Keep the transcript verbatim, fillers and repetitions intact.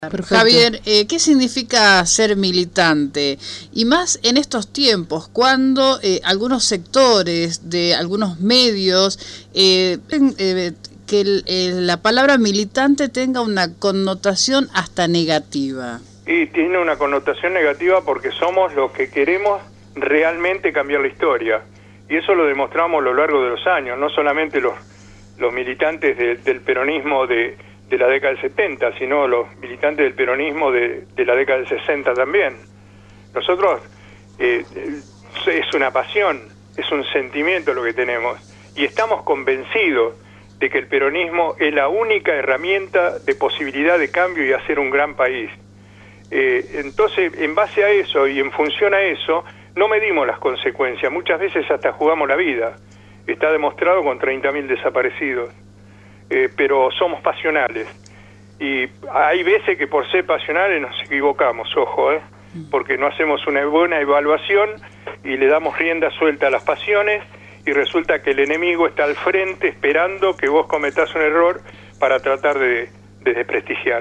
Perfecto. Javier, eh, ¿qué significa ser militante? Y más en estos tiempos, cuando eh, algunos sectores de algunos medios, eh, eh, que el, eh, la palabra militante tenga una connotación hasta negativa. Y tiene una connotación negativa porque somos los que queremos realmente cambiar la historia. Y eso lo demostramos a lo largo de los años, no solamente los, los militantes de, del peronismo de... de la década del setenta, sino los militantes del peronismo de, de la década del sesenta también. Nosotros, eh, es una pasión, es un sentimiento lo que tenemos, y estamos convencidos de que el peronismo es la única herramienta de posibilidad de cambio y hacer un gran país. Eh, entonces, en base a eso y en función a eso, no medimos las consecuencias, muchas veces hasta jugamos la vida. Está demostrado con treinta mil desaparecidos. Eh, pero somos pasionales, y hay veces que por ser pasionales nos equivocamos, ojo, ¿eh? porque no hacemos una buena evaluación y le damos rienda suelta a las pasiones, y resulta que el enemigo está al frente esperando que vos cometás un error para tratar de, de desprestigiar.